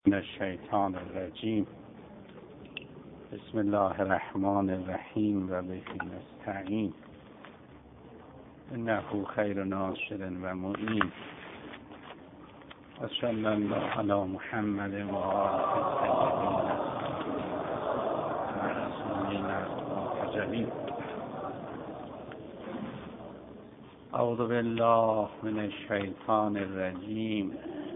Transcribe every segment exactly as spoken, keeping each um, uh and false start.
من الشیطان الرجیم. بسم الله الرحمن الرحیم و به نستعین. انه خیر ناصر و معین. و صلی الله علی محمد و آله الطاهرین المرسلین. اعوذ بالله من الشیطان الرجیم.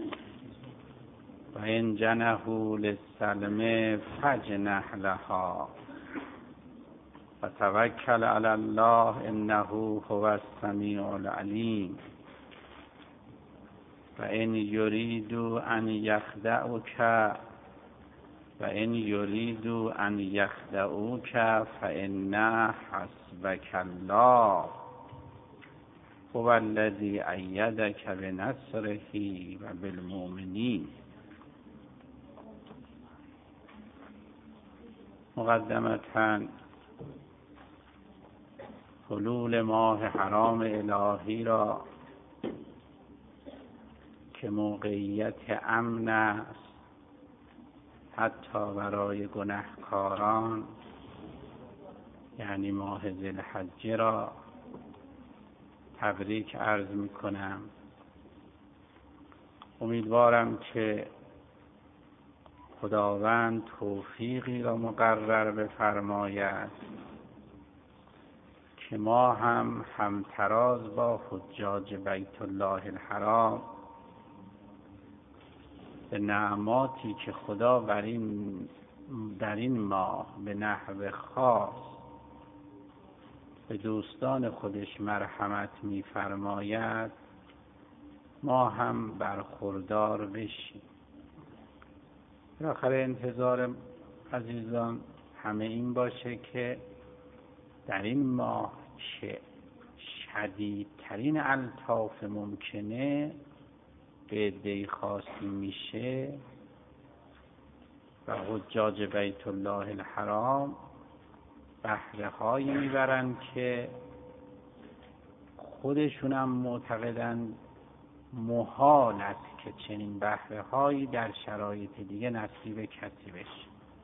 و ان جنحوا للسلم فاجنح لها و توکل علی الله انه هو السمیع العلیم. و ان یریدوا ان یخدعوک و ان یریدوا ان یخدعوک فان حسبک الله هو الذی ایدک بنصره و بالمؤمنین. مقدمتاً حلول ماه حرام الهی را که موقعیت امن است حتی برای گناهکاران، یعنی ماه ذوالحجه را تبریک عرض می کنم. امیدوارم که خداوند توفیقی را مقرر بفرماید که ما هم همتراز با حجاج بیت الله الحرام به نعماتی که خدا بر این در این ماه به نحو خاص به دوستان خودش مرحمت می‌فرماید ما هم برخوردار بشیم. بالاخره انتظار عزیزان همه این باشه که در این ماه چه شدیدترین الطاف ممکنه به عده‌ای خاصی میشه و حجاج بیت الله الحرام بهره هایی میبرن که خودشون هم معتقدن محال است که چنین بهره هایی در شرایط دیگه نصیب کسی بشه.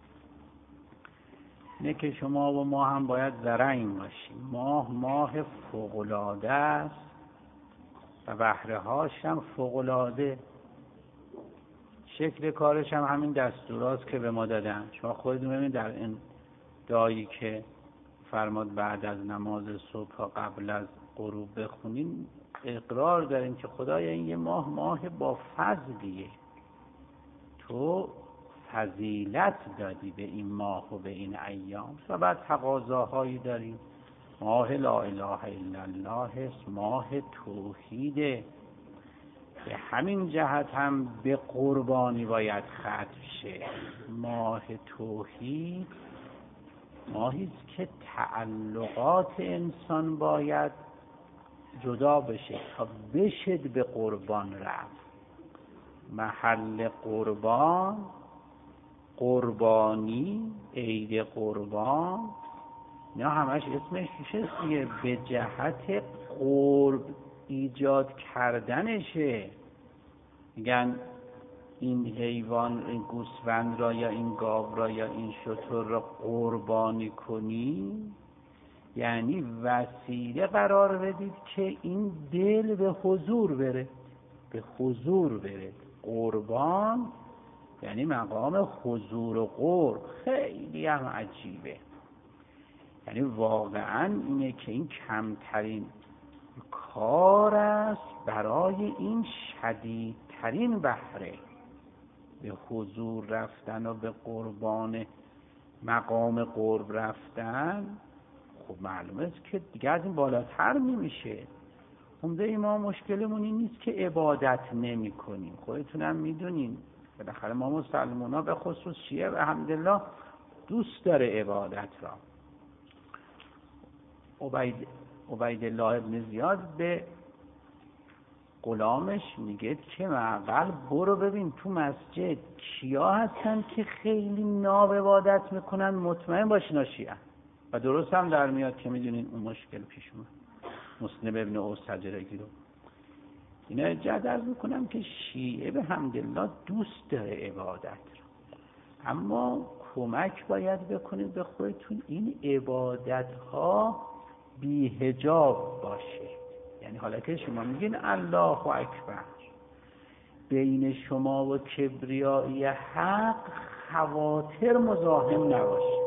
اینه که شما و ما هم باید زرنگ باشیم. ماه ماه فوق‌العاده است و بهره هاش هم فوق‌العاده. شکل کارش هم همین دستوراست که به ما دادن. شما خودتون ببینید در این دعایی که فرماد بعد از نماز صبح و قبل از غروب بخونین، اقرار داریم که خدایا این یه ماه ماه با فضلیه، تو فضیلت دادی به این ماه و به این ایام. و بعد تقاضاهایی داریم. ماه لا اله الا الله است، ماه توحیده. به همین جهت هم به قربانی باید ختم شه. ماه توحید ماهی است که تعلقات انسان باید جدا بشه تا بشد به قربان رفت. محل قربان، قربانی، عید قربان، نه همش اسمش چیه؟ به جهت قرب ایجاد کردنشه. میگن این حیوان، این گوسفند را یا این گاو را یا این شتر را قربانی کنی، یعنی وسیله قرار بدید که این دل به حضور بره، به حضور بره. قربان یعنی مقام حضور و قرب. خیلی هم عجیبه. یعنی واقعا اینه که این کمترین کار است برای این شدیدترین بهره، به حضور رفتن و به قربان مقام قرب رفتن. خب معلومه است که دیگه از این بالاتر نمیشه. عمده ما مشکلمون این نیست که عبادت نمی کنیم. خودتونم میدونین بالاخره ما مسلمان ها به خصوص شیعه الحمدلله دوست داره عبادت را. عبید عبیدالله ابن زیاد به غلامش میگه که معقل برو ببین تو مسجد کیا هستن که خیلی ناب عبادت میکنن، مطمئن باش اینا شیعه. و درست هم در میاد که میدونین اون مشکل پیش اومد. مسلم ابن اوسجرگی رو اینا جدر میکنم که شیعه به حمدالله دوست داره عبادت رو، اما کمک باید بکنید به خودتون این عبادت ها بی حجاب باشه. یعنی حالا که شما میگین الله اکبر، بین شما و کبریایی حق خواطر مزاحم نباشه.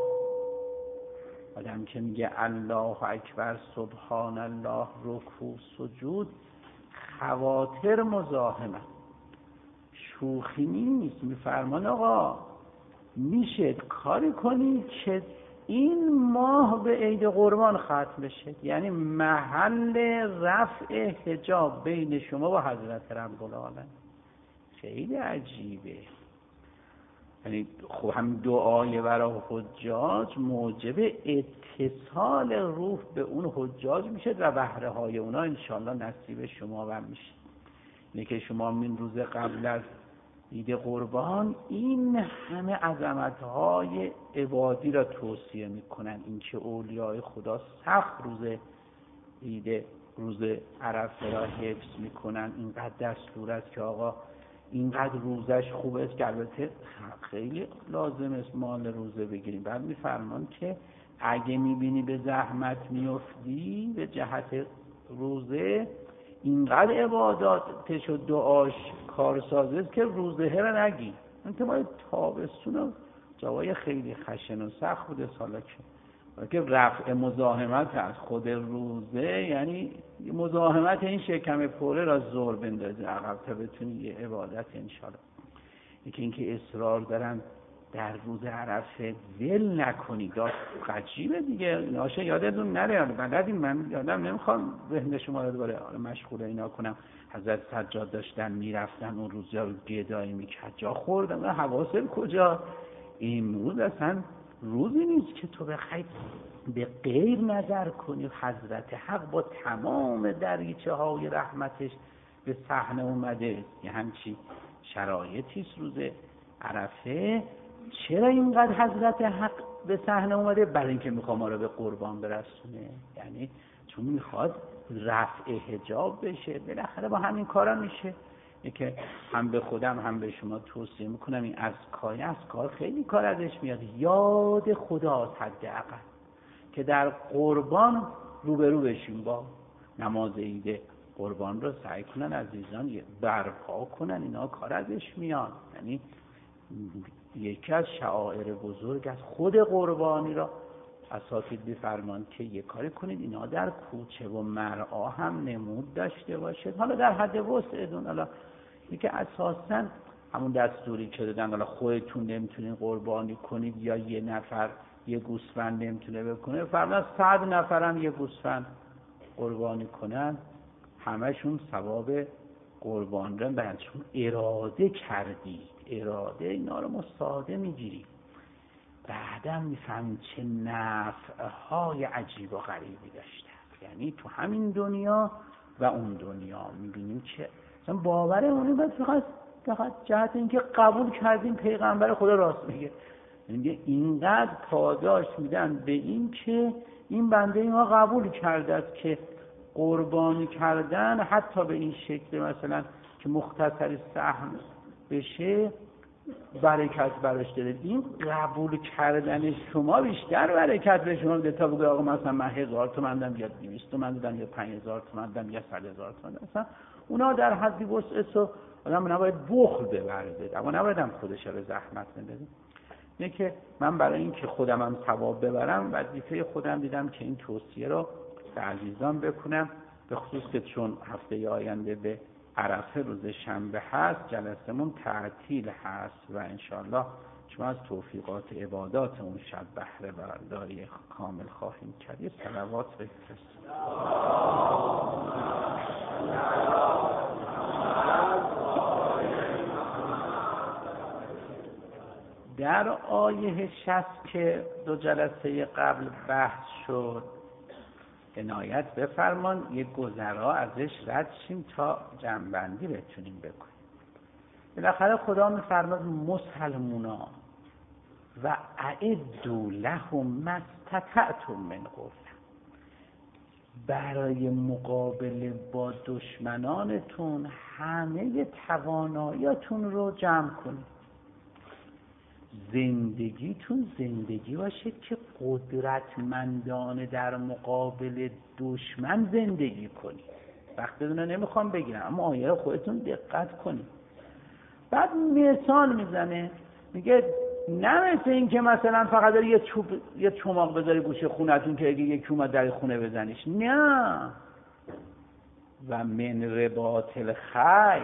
آدم که میگه الله اکبر سبحان الله رکوع سجود، خواطر مزاحمه، شوخی نیست. میفرمان آقا میشه کاری کنی که این ماه به عید قربان ختم بشه، یعنی محل رفع حجاب بین شما و حضرت رب العالمین. خیلی عجیبه. یعنی خب هم دعای برای حجاج موجب اتصال روح به اون حجاج میشه و بهره های اونا انشالله نصیب شما هم میشه. اینه که شما من روز قبل از عید قربان این همه عظمت‌های عبادی را توصیه میکنن، این که اولیاء خدا سخت روز عید روز عرفه را حفظ میکنن، اینقدر دستور است که آقا اینقدر روزش خوب است که البته خیلی لازم است مال روزه بگیریم. بعد میفرمان که اگه میبینی به زحمت میفتی به جهت روزه، اینقدر عباداتش و دعاش کارسازه است که روزه را نگی. انت باید تابستون و جوای خیلی خشن و سخت بوده سالا که که رفع مزاحمت از خود روزه، یعنی مزاحمت این شکم پره را زور بندازی عقب تا بتونی یه عبادت انشالله. یکی اینکه اصرار دارن در روز عرفه ول نکنی، داشت عجیبه دیگه. ناشه یادتون نره، بلدین، من یادم نمیخوام ذهن شما رو دوباره مشغول اینا کنم. حضرت سجاد داشتن میرفتن اون روزا رو گدایی میکرد، جا خوردم حواست کجا. امروز اصلا روزی نیست که تو بخوای به غیر نظر کنی. حضرت حق با تمام دریچه های رحمتش به صحنه اومده، یه همچی شرایطی است روز عرفه. چرا اینقدر حضرت حق به صحنه اومده؟ برای اینکه میخواد ما رو به قربان برسونه، یعنی چون میخواد رفع حجاب بشه. بالاخره با همین کارا میشه. این که هم به خودم هم به شما توصیه میکنم این از کار از کار خیلی کار ازش میاد. یاد خدا حداقل که در قربان روبرو بشیم با نماز عید قربان رو سعی کنن عزیزان برپا کنن، اینا کار ازش میاد. یعنی یکی از شعائر بزرگ از خود قربانی را اساتید بفرمان که یه کاری کنید اینا در کوچه و مرعا هم نمود داشته باشد. حالا در حد وسعتون، حالا یکی اساساً همون دستوری که دادن، حالا خودتون نمیتونین قربانی کنید یا یه نفر یه گوسفند نمیتونه بکنه، فرضاً صد نفرم یه گوسفند قربانی کنن، همشون ثواب قربان را برن، چون اراده کردید. اراده اینا رو مستعاده میگیرید. بعدم میفهمید چه نفعهای عجیب و غریبی داشته. یعنی تو همین دنیا و اون دنیا میبینیم که مثلا باورمونه باید فقط فقط جهت اینکه قبول کردیم پیغمبر خدا راست میگه. یعنی اینقدر پاداش میدن به این که این بنده ما قبول کرده است که قربانی کردن حتی به این شکل مثلا که مختصر سهم بشه برکت براش داره. این قبول کردن شما بیشتر برکت به شما بده تا بگه آقا مثلا من هزار تومن دادم یا دویست تومن دادم یا پنج هزار تومن دادم یا صد هزار تومن دادم. مثلا اونا در حدی وسعت و آدم نباید بخل ببرده، اما نباید هم خودش رو زحمت بده. اینه که من برای این که خودم هم ثواب ببرم وظیفه خودم دیدم که این توصیه رو به عزیزان بکنم، به خصوص که چون هفته آینده به عرفه روز شنبه هست، جلسمون تعطیل هست و انشالله چون از توفیقات عبادات اون شب بهره برداری کامل خواهیم کرد. یه صلوات بفرستید. در آیه شصت که دو جلسه قبل بحث شد عنایت بفرمان یه گذرا ازش رد شیم تا جمع‌بندی بتونیم بکنیم. بالاخره خدا میفرماد مسلمونا و اعدوا لهم ما استطعتم من قوة. برای مقابله با دشمنانتون همه تواناییاتون رو جمع کنید. زندگیتون زندگی باشه که قدرتمندانه در مقابل دشمن زندگی کنید. وقتتون رو نمیخوام بگیرم، اما آیه خودتون دقت کنید. بعد مثال میزنه، میگه نه مثل این که مثلا فقط داری یه چوب یه چماق بذاری گوشه خونتون که اگه یکی اومد در خونه بزنیش. نه. و من رباط الخیل،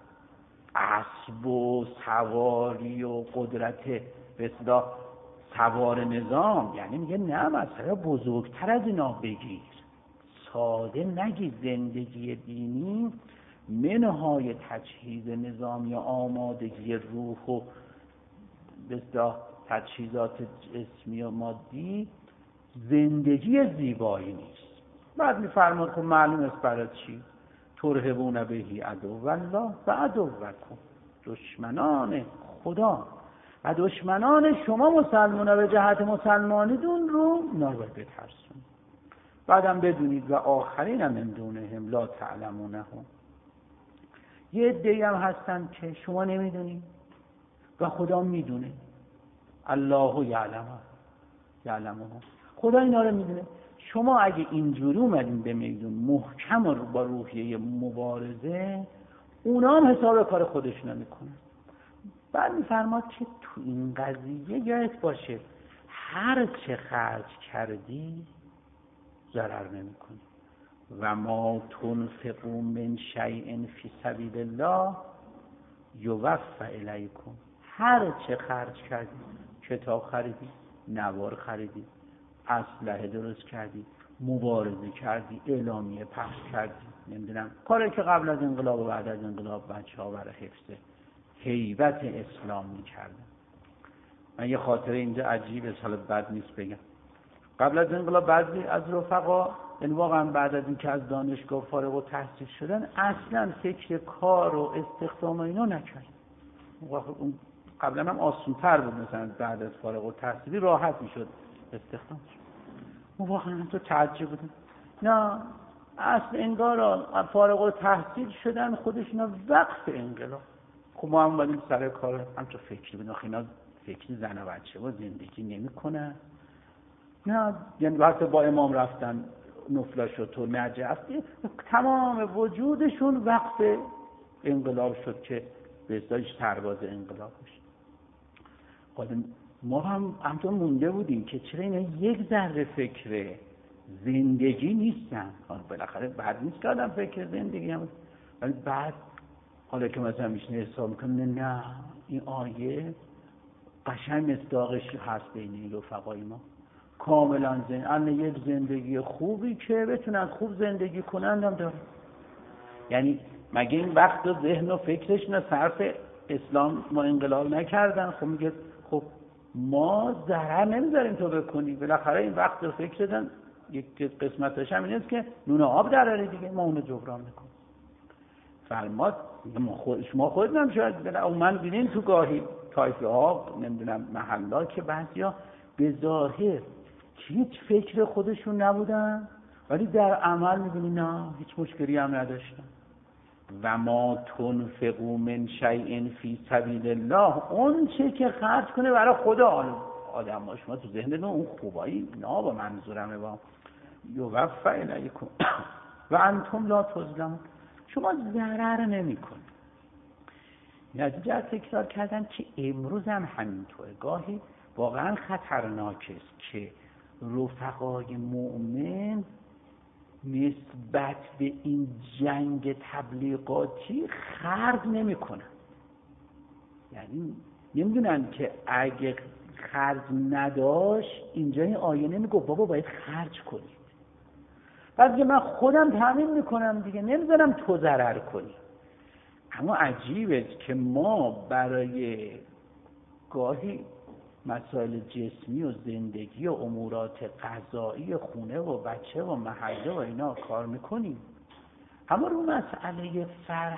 اسب و سواری و قدرت به اصطلاح سوار نظام، یعنی میگه نه مثلا بزرگتر از اینا بگیر. ساده نگی. زندگی دینی منهای تجهیز نظام یا آمادگی روح و به اصطلاح تجهیزات جسمی و مادی زندگی زیبایی نیست. بعد میفرماد که معلوم است برای چی ترهبون بهی عدو الله و عدوکم، دشمنان خدا و دشمنان شما مسلمان به جهت مسلمانیدون رو نباید بترسون. بعدم بدونید و آخرین هم من دونهم لا تعلمونهم، یه عده‌ای هم هستن که شما نمیدونید و خدا میدونه. الله یعلم یعلمهم، خدا اینا رو میدونه. شما اگه اینجوری اومدین به میدون محکم و با روحیه مبارزه، اونا هم حساب کار خودشون میکنن. بعد میفرماد که تو این قضیه یادت باشه هر چه خرج کردی ضرر نمیکنی. و ما تنفقوا من شیء فی سبیل الله یوفى الیکم، هر چه خرج کردی، کتاب خریدی، نوار خریدی، اسلحه درست کردی، مبارزه کردی، اعلامیه پخش کردی، نمیدونم کاری که قبل از انقلاب و بعد از انقلاب بچه‌ها برای حفظ هیبت اسلام می‌کردن. من یه خاطره اینجا عجیبه، حالا بد نیست بگم. قبل از انقلاب بعضی از رفقا، یعنی واقعا بعد از اینکه از دانشگاه فارغ التحصیل شدن، اصلا فکر کار و استخدام و اینا نکردن. اون قبلا هم آسان‌تر بود، مثلا بعد از فارغ التحصیلی راحت میشد استخدام شد. اون واقعا تو تعجب بودن. نه، اصل انگار فارغ التحصیل شدن خودشون وقف انقلاب. خب ما هم اومدیم سر کار، همچون فکری بودن. اینا فکری زن و بچه و زندگی نمی‌کنن. نه، یعنی وقتی با امام رفتن نفلا شد تو نجف، تمام وجودشون وقف انقلاب شد که به اصطلاح سرباز انقلاب بشه. خودم ما هم همطور مونده بودیم که چرا اینا یک ذره فکر زندگی نیستن. بالاخره بعد نیست که آدم فکر زندگی هم، ولی بعد حالا که مثلا میشنه حساب میکنه نه این آیه قشنگ مصداقش هست بین این رفقای ما. کاملا زن یک زندگی خوبی که بتونن خوب زندگی کنن هم داره. یعنی مگه این وقت و ذهن و فکرش نه صرف اسلام ما انقلاب نکردن؟ خب میگه خب ما ضرر نمیذاریم تو بکنی. بالاخره این وقت و فکر دادن یک قسمتش هم این است که نون آب دراره دیگه، ما اونو جبران میکنیم. فرماد شما خودتون هم شاید من بینین تو گاهی طایفه ها نمیدونم محلا که بعضیا به ظاهر هیچ فکر خودشون نبودن ولی در عمل میبینی نه هیچ مشکلی هم نداشتن. و ما تنفقوا من شیء فی سبیل الله، اون چه که خرج کنه برای خدا. آدم ها شما تو ذهنتون اون خوبایی نه با منظورمه با یوفى الیکم و انتم لا تظلمون، شما ضرر نمی‌کنید. نتیجه تکرار کردن که امروز هم همینطوره. گاهی واقعا خطرناک است که رفقای مؤمن نسبت به این جنگ تبلیغاتی خرج نمی‌کنن. یعنی نمیدونن که اگه خرج نداشت اینجا این آیه نمیگه بابا باید خرج کنید. بعد که من خودم تامین میکنم دیگه، نمیذارم تو ضرر کنی. اما عجیبه که ما برای گاهی مسائل جسمی و زندگی و امورات غذایی خونه و بچه و محله و اینا کار میکنیم، اما رو مسئله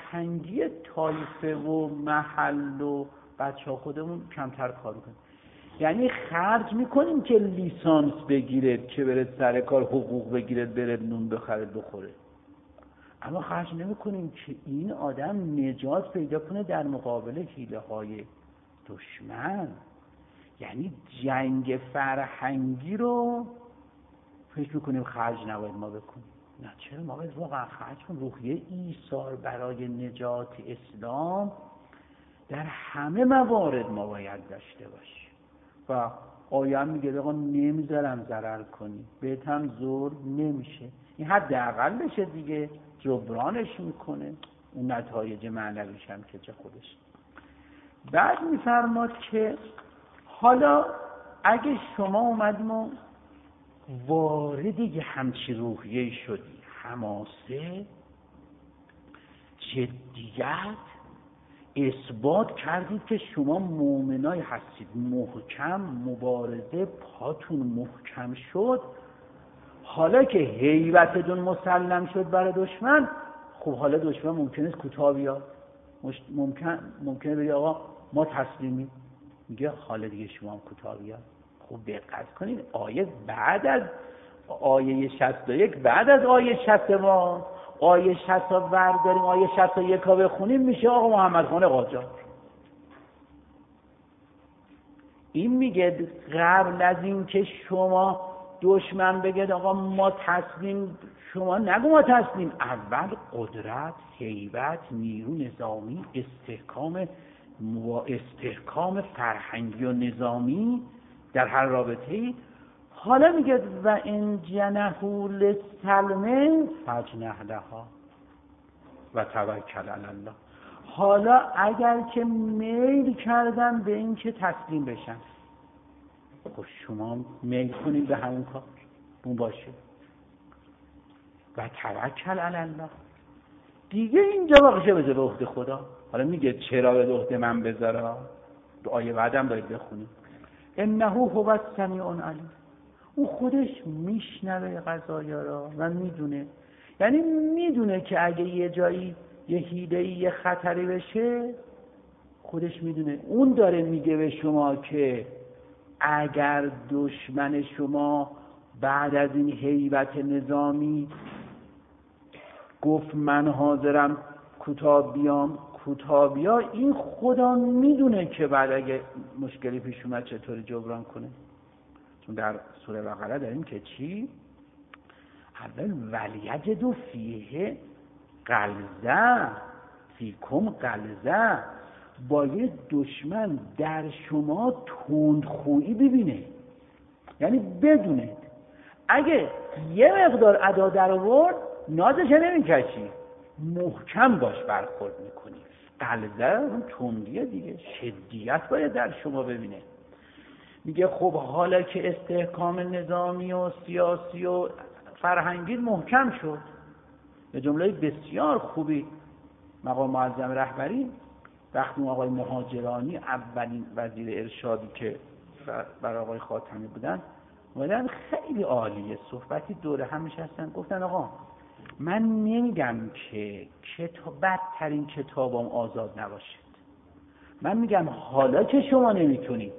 فرهنگی طایفه و محل و بچه ها خودمون کمتر کار کنیم. یعنی خرج میکنیم که لیسانس بگیرد، که برد سر کار حقوق بگیرد، برد نون بخرد بخوره، اما خرج نمیکنیم که این آدم نجات پیدا کنه در مقابل حیله های دشمن. یعنی جنگ فرهنگی رو فکر میکنیم خرج نباید ما بکنیم. نه، چرا ما باید واقعا خرج کنیم؟ روحیه ایثار برای نجات اسلام در همه موارد ما باید داشته باشیم. و آیه میگه آقا نمیذارم ضرر کنی، بهت هم ظلم نمیشه. این حداقل بشه دیگه، جبرانش میکنه، اون نتایج معنویش هم که چه خودش. بعد میفرماد که حالا اگه شما اومدیم و وارد یه همچی روحیه شدی، حماسه، جدیت، اثبات کردید که شما مؤمنای هستید، محکم، مبارزه پاتون محکم شد، حالا که هیبتتون مسلم شد برای دشمن، خب حالا دشمن ممکنه کوتاه بیاد، ممکن ممکنه بگه آقا ما تسلیمیم، میگه حالا دیگه شما هم کوتاه بیاد. خوب دقت کنید، آیه بعد از آیه شصت و یک، بعد از آیه شصت ما، آیه شصت رو برداریم، آیه شصت و یک رو بخونیم، میشه آقا محمد خان قاجار. این میگه قبل از این که شما دشمن بگه آقا ما تسلیم، شما نگو ما تسلیم، اول قدرت، هیبت، نیرو نظامی، استحکام و استحکام فرهنگی و نظامی در هر رابطه‌ای. حالا میگه و ان جنحوا للسلم فاجنح لها و توکل علی الله. حالا اگر که میل کردن به این که تسلیم بشن، خب شما میل کنید به همون کار، اون باشه و توکل علی الله دیگه. اینجا واقعه بذاره به عهده خدا. حالا میگه چرا به عهده من بذاره؟ آیه بعدم باید بخونیم. انه هو السمیع العلیم. او خودش میشنوه قضایا را و میدونه، یعنی میدونه که اگه یه جایی یه حیله‌ای یه خطری بشه، خودش میدونه. اون داره میگه به شما که اگر دشمن شما بعد از این هیبت نظامی گفت من حاضرم کوتاه بیام، کوتاه بیا، این خدا میدونه که بعد اگه مشکلی پیش اومد چطوری جبران کنه. چون در سوره بقره داریم که چی؟ اول ولیجدوا فیه غلظه فیکم غلظه، باید دشمن در شما تندخویی ببینه. یعنی بدونید اگه یه مقدار ادا در آورد نازش نمیکشی، محکم باش برخورد میکنی. غلظه اون تندیه دیگه، شدیت باید در شما ببینه. میگه خب حالا که استحکام نظامی و سیاسی و فرهنگی محکم شد، به جمله بسیار خوبی مقام معظم رهبری وقتی آقای مهاجرانی اولین وزیر ارشادی که برای آقای خاتمی بودن اومدن، خیلی عالیه، صحبتی دوره هم نشستن، گفتن آقا من نمیگم که کتاب بدترین کتابم آزاد نباشد، من میگم حالا که شما نمیتونید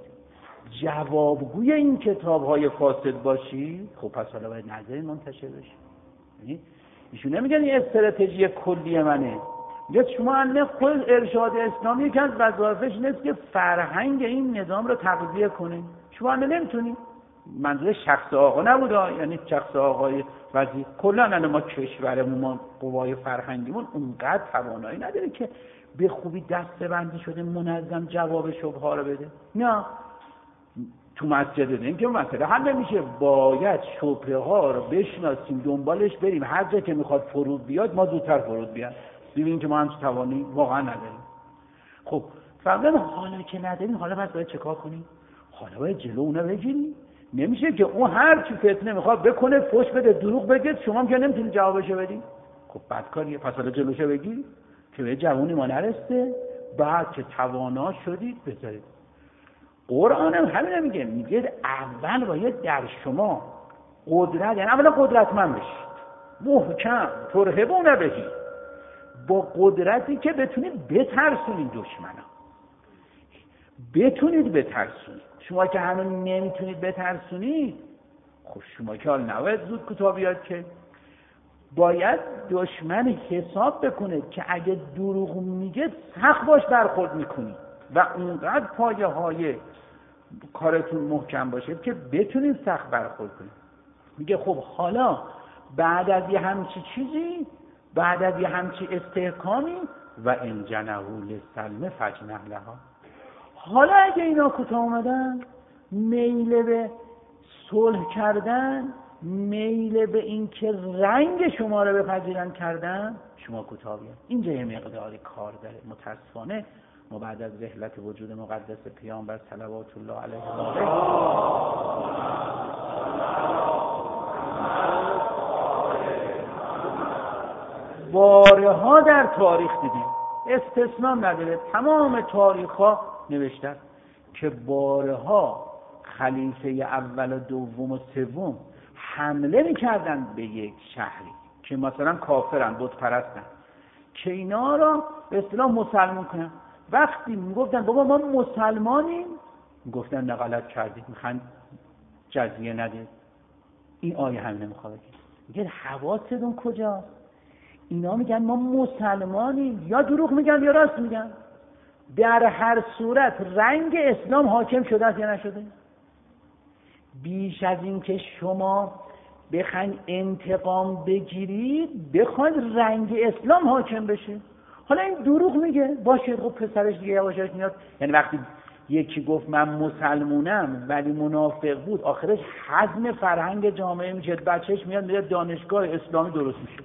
جوابگوی این کتاب‌های فاسد باشی، خب پس حالا باید نظری منتشر بشه. یعنی ایشون نمیگن این استراتژی کلی منه، میگه شما الان خود ارشاد اسلامی یکی از وظایفش نیست که فرهنگ این نظام رو تغذیه کنه، شما الان نمیتونید. منظور شخص آقا نبود، یعنی شخص آقای وزیر، کلا الان ما کشورمون، ما قوای فرهنگیمون اونقدر توانایی نداره که به خوبی دسته‌بندی شده منظم جواب شبهه رو بده. نه، تو مسجد دیدیم که مسئله حل نمیشه، باید شبهه ها رو بشناسیم، دنبالش بریم، هر جا که میخواد فرود بیاد ما زودتر فرود بیاد، ببینیم که ما هم توانی واقعا نداریم. خب فرضاً حالا که نداریم، حالا پس باید چیکار کنیم؟ حالا باید جلو اونو بگیریم. نمیشه که اون هر چی فتنه میخواد بکنه، فوش بده، دروغ بگه، شما هم که نمیتونید جوابشو بدید. خب بدکاریه. پس حالا جلوشو بگیر که به جوونی ما نرسته، بعد که توانا شدید بذارید. قرآن هم همین میگه، میگه اول باید در شما قدرت، یعنی اولا قدرتمند بشید، محکم ترهبون بهید، با قدرتی که بتونید بترسونید دشمنا. بتونید بترسونید. شما که همون نمیتونید بترسونید، خب شما که حال نباید زود کوتاه بیاد، که باید دشمن حساب بکنه که اگه دروغ میگه سخت باش برخورد میکنید و اونقدر پایه های کارتون محکم باشه که بتونید سخت برخورد کنید. میگه خب حالا بعد از یه همچی چیزی، بعد از یه همچی استحکامی و ان جنحوا للسلم فاجنح لها، حالا اگه اینا کوتاه اومدن، میل به صلح کردن، میل به این که رنگ شما رو بپذیرن کردن، شما کوتاه بیاد. اینجا یه مقداری کار داره. متاسفانه ما بعد از رحلت وجود مقدس پیامبر صلوات الله علیه و آله بارها در تاریخ دیدیم، استثناء نداره، تمام تاریخ ها نوشته که بارها خلیفه اول و دوم و سوم حمله میکردن به یک شهری که مثلا کافرن، بت پرستن، که اینا را به اصطلاح مسلمان کنن. وقتی میگفتن بابا ما مسلمانیم، میگفتن نه غلط کردید، میخوان جزیه ندید. این آیه همینه میخواد بگه. میگه حواستون کجاست؟ اینا میگن ما مسلمانیم، یا دروغ میگن یا راست میگن. در هر صورت رنگ اسلام حاکم شده است یا نشده؟ بیش از این که شما بخواید انتقام بگیرید، بخواید رنگ اسلام حاکم بشه. حالا این دروغ میگه، باشه خب پسرش دیگه یواشاش میاد. یعنی وقتی یکی گفت من مسلمونم ولی منافق بود، آخرش هضم فرهنگ جامعه میشه، بچهش میاد میاد دانشگاه اسلامی درست میشه.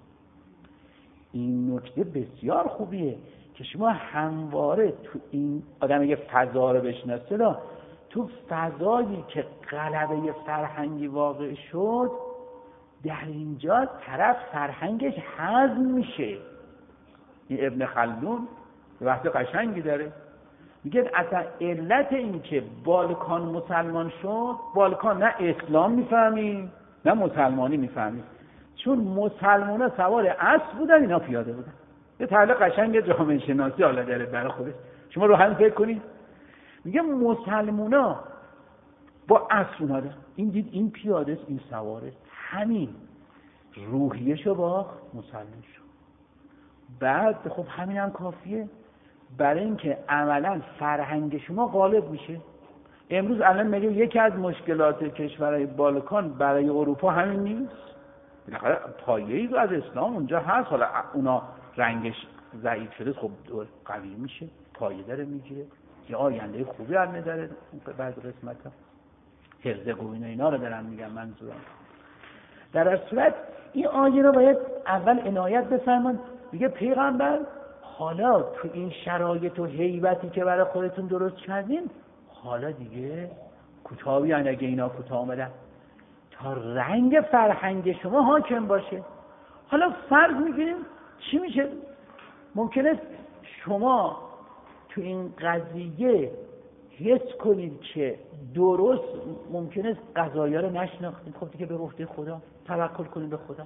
این نکته بسیار خوبیه که شما همواره تو این آدم یه فضا رو بشناسه، تو فضایی که غلبه فرهنگی واقع شد، در اینجا طرف فرهنگش هضم میشه. این ابن خلدون وقتی قشنگی داره، میگه اصلا علت این که بالکان مسلمان شد، بالکان نه اسلام میفهمی نه مسلمانی میفهمی، چون مسلمان ها سوار اسب بودن، اینا پیاده بودن. یه تعلیق قشنگ جامعه شناسی حالا داره برای خودش، شما رو هم فکر کنید. میگه مسلمان ها با اسب اومدن، این دید این پیاده است این سواره، همین روحیه‌شو با مسلمان شد. بعد خب همین هم کافیه برای اینکه عملا فرهنگ شما غالب میشه. امروز الان میگه یکی از مشکلات کشورهای بالکان برای اروپا همین نیست، بالاخره پایه‌ای از اسلام اونجا هست، حالا اونا رنگش ضعیف شده، خب قوی میشه، پایه داره میگیره، یه آینده خوبی هم داره. بعد قسمت ها حفظ قوین اینا رو دارم میگم منظورم. در هر صورت این آیه رو باید اول عنایت بفرمایید. میگه پیغمبر حالا تو این شرایط و هیبتی که برای خودتون درست کردین، حالا دیگه کوتاه بیان اگه اینا کوتاه آمدن، تا رنگ فرهنگ شما حاکم باشه. حالا فرض میگیریم چی میشه؟ ممکنه شما تو این قضیه حس کنید که درست ممکنه قضایا رو نشناختید، خب دیگه به عهده خدا توکل کنید، به خدا.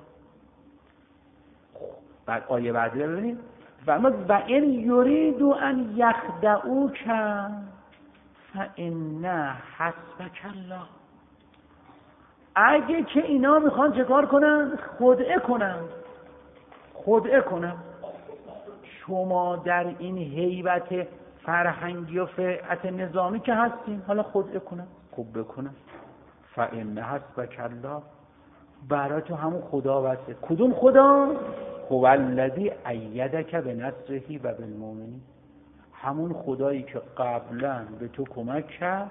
بعد آیه بعدی رو ببینید، و ما و ان یرید ان یخدعوک فان حسبک الله. اگه که اینا میخوان چه کار کنن؟ خدعه کنن، خدعه کنن. شما در این هیبت فرهنگی و فئت نظامی که هستین، حالا خدعه کنن، خوب بکنن. فان حسبک الله، برای تو همون خدا بسه. کدوم خدا؟ هو الذی ایدک بنصره و بالمؤمنین، همون خدایی که قبلا به تو کمک کرد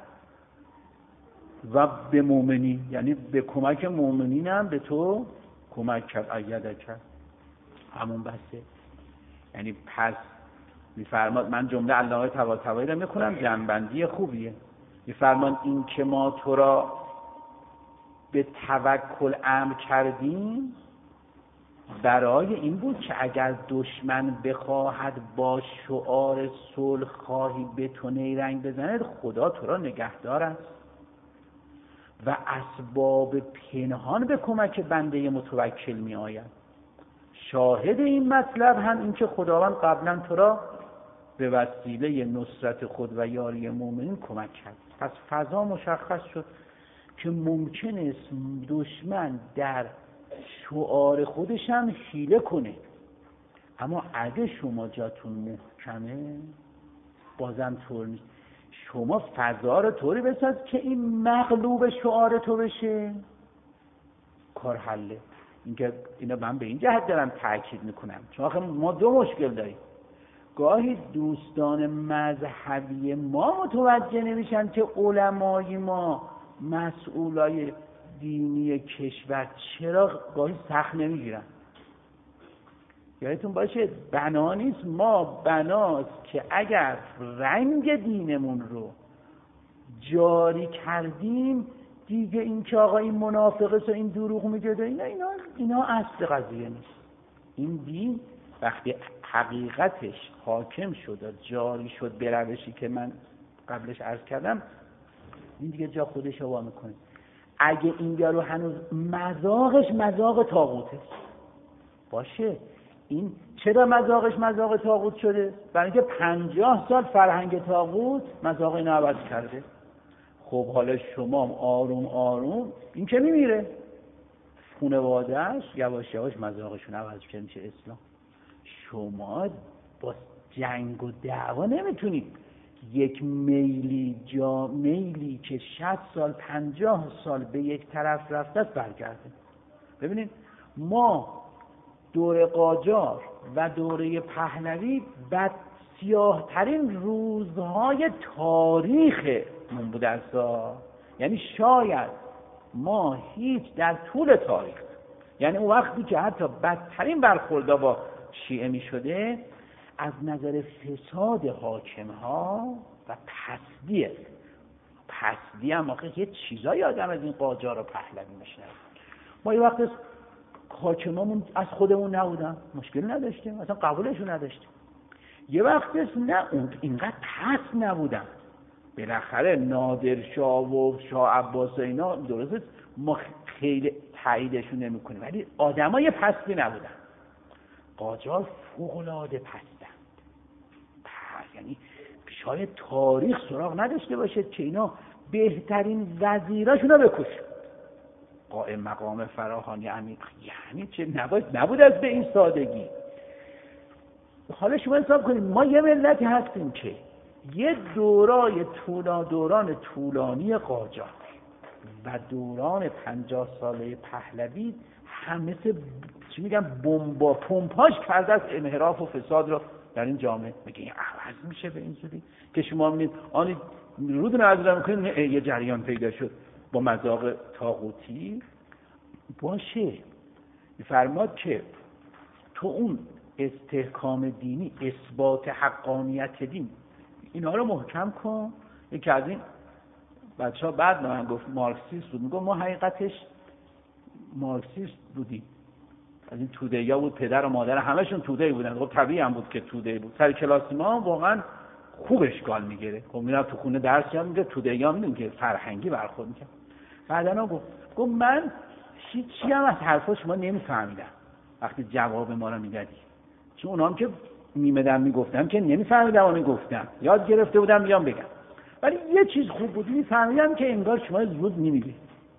و به مؤمنین، یعنی به کمک مؤمنین هم به تو کمک کرد. ایدک همون بسه. یعنی پس میفرماد، من جمله علامه طباطبایی رو میخونم، جنبندی خوبیه. میفرماد این که ما تو را به توکل امر کردیم برای این بود که اگر دشمن بخواهد با شعار صلح خواهی به تو نیرنگ بزند، خدا تو را نگهدار است و اسباب پنهان به کمک بنده متوکل می آید. شاهد این مطلب هم این که خداوند قبلا تو را به وسیله نصرت خود و یاری مؤمنین کمک کرد. پس فضا مشخص شد که ممکن است دشمن در شعار خودش هم حیله کنه، اما اگه شما جاتون محکمه بازم طور نیست. شما فضا رو طوری بساز که این مغلوب شعار تو بشه، کار حله. اینکه اینا من به این جهت دارم تاکید میکنم، چون آخه ما دو مشکل داریم. گاهی دوستان مذهبی ما متوجه نمیشن که علمای ما، مسئولای دینی کشور چرا گاهی سخت نمیگیرن. یادتون باشه بنا نیست، ما بناست که اگر رنگ دینمون رو جاری کردیم دیگه این که آقا این منافقه و این دروغ میگه اینا اینا اینا اصل قضیه نیست. این دین وقتی حقیقتش حاکم شد و جاری شد به روشی که من قبلش عرض کردم، این دیگه جا خودش رو وا میکنه. اگه اینجا رو هنوز مذاقش مذاق طاغوته باشه، این چرا مذاقش مذاق طاغوت شده؟ برای اینکه پنجاه سال فرهنگ طاغوت مذاق اینو عوض کرده. خب حالا شما آروم آروم این که میمیره، خانواده‌اش یواش یواش مذاقشون عوض میشه اسلام. شما با جنگ و دعوا نمیتونید یک میلی جا میلی که شصت سال پنجاه سال به یک طرف رفته است برگرده. ببینید ما دوره قاجار و دوره پهلوی بد سیاه ترین روزهای تاریخ من بوده است. یعنی شاید ما هیچ در طول تاریخ، یعنی اون وقتی که حتی بدترین برخوردها با شیعه می شده، از نظر فساد حاکمها و پسدی است. پسدی هم آخه یه چیزایی آدم از این قاجار و پهلوی میشنه. ما یه وقت حاکمامون از خودمون نبودن، مشکل نداشتیم، اصلا قبولشون نداشتیم. یه وقت نه اون اینقدر پس نبودن. بالاخره نادرشاه و شاه عباس و اینا درسته ما خیلی تاییدشون نمی‌کنیم، ولی آدمای پستی نبودن. قاجار فوق‌العاده پستند. یعنی شاید تاریخ سراغ نداشته باشه که اینا بهترین وزیراشون رو بکشن. قائم مقام فراهانی عمیق، یعنی چه نباید نبود از به این سادگی. حالا شما حساب کنید ما یه ملتی هستیم که یه دورای طولان دوران طولانی قاجار و دوران پنجاه ساله پهلوی همه چی میگم بمبا پمپاژ کرده از انحراف و فساد رو در این جامعه. میگه این عوض میشه به این زودی که شما میبینید آن رود نظر میکنید یه جریان پیدا شد با مذاق طاغوتی باشه. میفرماد که تو اون استحکام دینی، اثبات حقانیت دین، اینا رو محکم کن. یکی از این بچه ها بعد من گفت مارکسیست بود، میگم ما حقیقتش مارکسیست بودیم. از این توده‌ای ها بود، پدر و مادر همشون توده‌ای بودن. خب طبیعی هم بود که توده‌ای بود. سر کلاس ما واقعا خوب اشکال میگیره. خب میرم تو خونه درس یاد میگه توده‌ای ها میدونن که فرهنگی برخورد میکنه. بعداً گفت گفت من چی هم از حرفا شما نمیفهمیدم وقتی جواب ما رو میدادی، چون اونام که میمدن میگفتم که نمیفهمیدم و میگفتم یاد گرفته بودم بیام بگم، ولی یه چیز خوب بود میفهمیدم که انگار شما زود نمیدی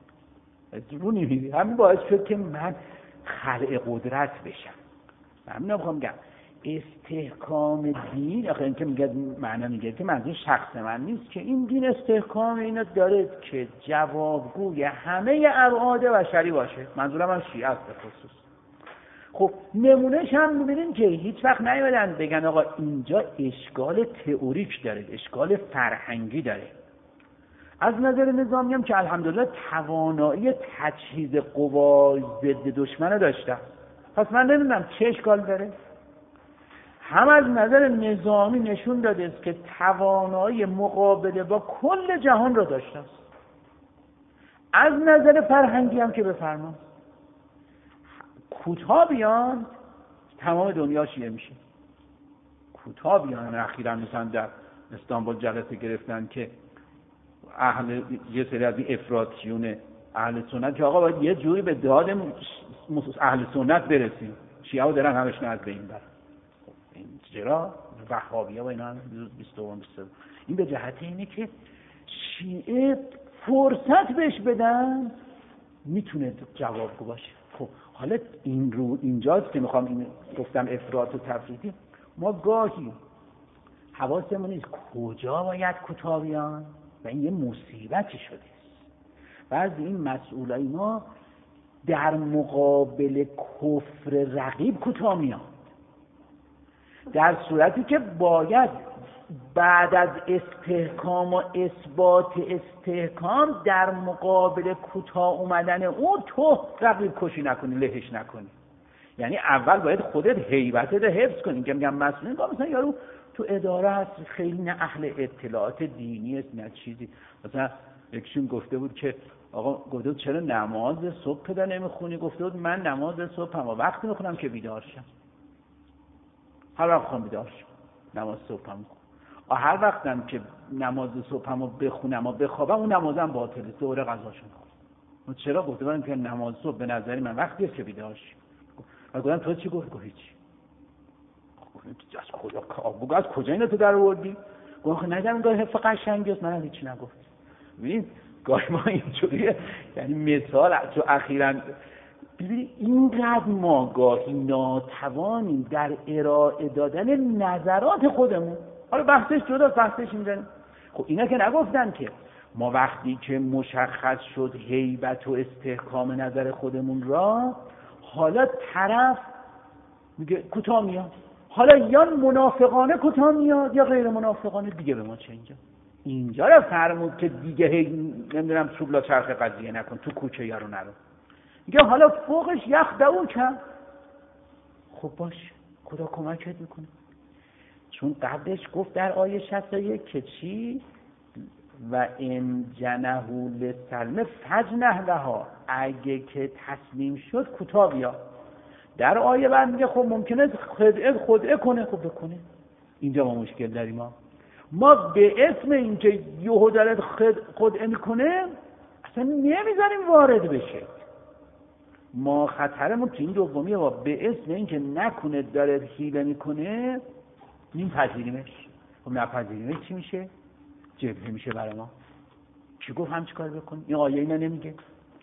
زود نمیدی. همین باعث شد که من خلع قدرت بشم. من نمیخوام بگم استحکام دین، آخه این که میگه معنی میگه که منظور شخص من نیست که این دین استحکام اینو داره که جوابگوی همه ابعاد بشری باشه. منظورم هم شیعه است به خصوص. خب نمونهش هم میبینیم که هیچ وقت نیومدن بگن آقا اینجا اشکال تئوریک داره، اشکال فرهنگی داره. از نظر نظامی هم که الحمدلله توانایی تجهیز قوای ضد دشمن داشتن، پس من نمیدونم چه اشکال داره. هم از نظر نظامی نشون داده است که توانایی مقابله با کل جهان را داشته است. از نظر فرهنگی هم که بفرما کوتاه بیان تمام دنیا شیعه میشه. کوتاه بیان اخیراً مثلا در استانبول جلسه گرفتن که اهل یه سری از این افراطیون اهل سنت که آقا باید یه جوری به داد اهل سنت برسیم، شیعه ها دارن همشون از بین برن. چرا وهابی‌ها و اینا هم بیست و دو این به جهت اینه که شیعه فرصت بهش بدن میتونه جوابگو باشه. خب حالا این رو اینجاست که میخوام این گفتم افراط و تفریطی، ما گاهی حواسمون نیست کجا باید کوتاه بیان و این یه مصیبتی شده است. بعضی این مسئولای ما در مقابل کفر رقیب کوتاه میان، در صورتی که باید بعد از استحکام و اثبات استحکام در مقابل کوتاه اومدن اون تو رقیب کشی نکنی، لهش نکنی. یعنی اول باید خودت هیبتت حفظ کنی. که میگم مسئولین که مثلا یارو تو اداره هست خیلی نه اهل اطلاعات دینی است نه چیزی، مثلا یکیشون گفته بود که آقا گفته بود چرا نماز صبح پیدا نمیخونی؟ گفته بود من نماز صبح هم وقتی میخونم که بیدار شم، هر وقت خواهم بیدار شم نماز صبح هم میخونم، هر وقتم که نماز صبحمو بخونم و بخوابم اون نمازم باطله، دوره قضاشو میخونم. چرا؟ گفته بودم که نماز صبح به نظری من وقتیه که بیدار شی. گفتم تو چی گفت؟ گفت هیچ. از کجا بگو از کجا اینو تو در آوردی؟ گفت ندیدم گاه حرف قشنگی است، من هیچی نگفت. ببین گاهی ما اینجوریه، یعنی مثال تو اخیراً ببینید اینقدر ما گاهی ناتوانیم در ارائه دادن نظرات خودمون. حالا بحثش جداست، بحثش اینجا. خب اینا که نگفتن که ما وقتی که مشخص شد هیبت و استحکام نظر خودمون را، حالا طرف میگه کوتاه میاد، حالا یا منافقانه کوتاه میاد یا غیر منافقانه، دیگه به ما چه اینجا اینجا را فرمود که دیگه هی نمیدونم سوبلا چرخ قضیه نکن، تو کوچه یارو نرو. میگه حالا فوقش یخ دعو کن. خب باش، خدا کمکت میکنه. چون قبلش گفت در آیه شصت و یک که چی؟ و ان جنحوا للسلم فاجنح لها، اگه که تسلیم شد کوتاه بیا. در آیه بعد میگه خب ممکنه خدعه خدعه کنه، خب بکنه. اینجا ما مشکل داریم. ما ما به اسم اینکه یهو داره خدعه میکنه اصلا نمیذاریم وارد بشه. ما خطرمون تو این دومیه، با به اسم اینکه نکنه داره حیله میکنه نیم پذیریمش. خب نپذیریمش چی میشه؟ جبهه میشه برای ما. چی گفت هم چی کار بکن؟ این آیه اینا نمیگه.